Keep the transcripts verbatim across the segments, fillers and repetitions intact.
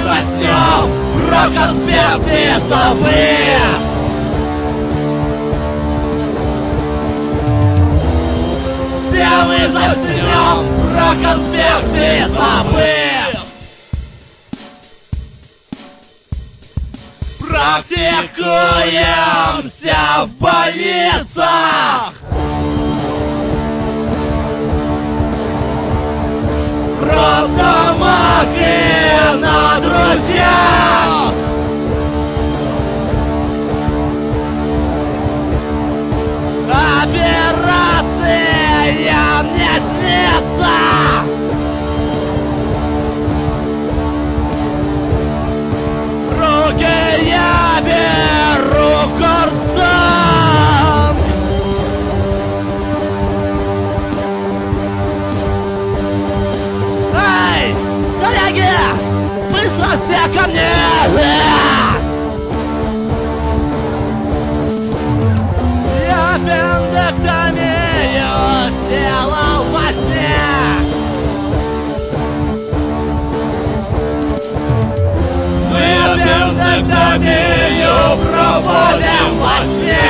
заснем про конспекты совы. Все мы заснем про конспекты совы. Практикуемся в больницах. Просто маги на друзьях. Операция мне снится. Руки я беру курсом. Эй, коллеги, быстро все ко мне! Я пендектомию сделал во сне. Мы пендектомию проводим во сне.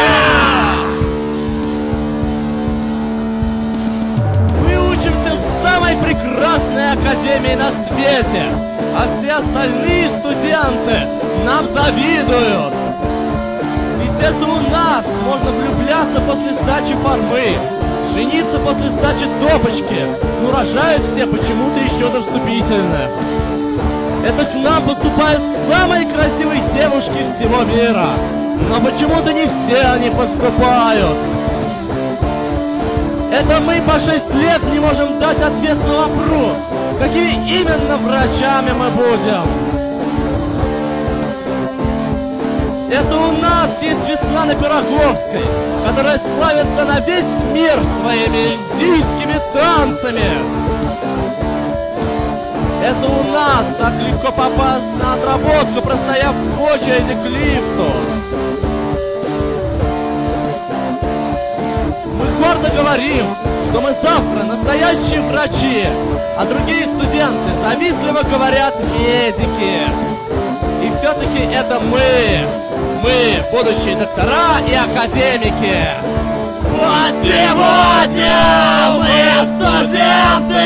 Мы учимся в самой прекрасной академии на свете, а все остальные студенты нам завидуют. Ведь это у нас можно влюбляться после сдачи формы, жениться после сдачи допочки, но рожают все почему-то еще до вступительных. Это к нам поступают самые красивые девушки всего мира, но почему-то не все они поступают. Это мы по шесть лет не можем дать ответ на вопрос, какими именно врачами мы будем. Это у нас есть Светлана Пироговская, которая славится на весь мир своими индийскими танцами. Это у нас так легко попасть на отработку, простояв в очереди к лифту. Мы гордо говорим, что мы завтра настоящие врачи, а другие студенты завистливо говорят медики. И все-таки это мы, мы, будущие доктора и академики. Вот сегодня мы студенты!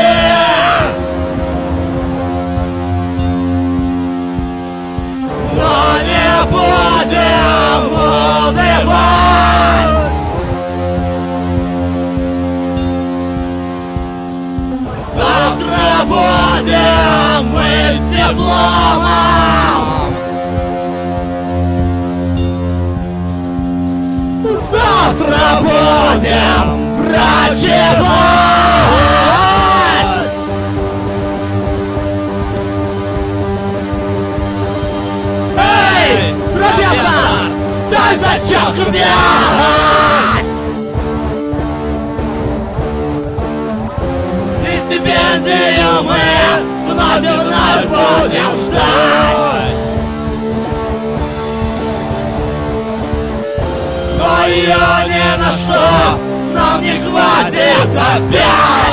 Но не будем унывать! Завтра будем мы с дипломом! Завтра будем врачевать! Эй, профессор, дай зачетку взять! И стипендию мы вновь и вновь будем ждать! Но ее ни на что нам не хватит опять!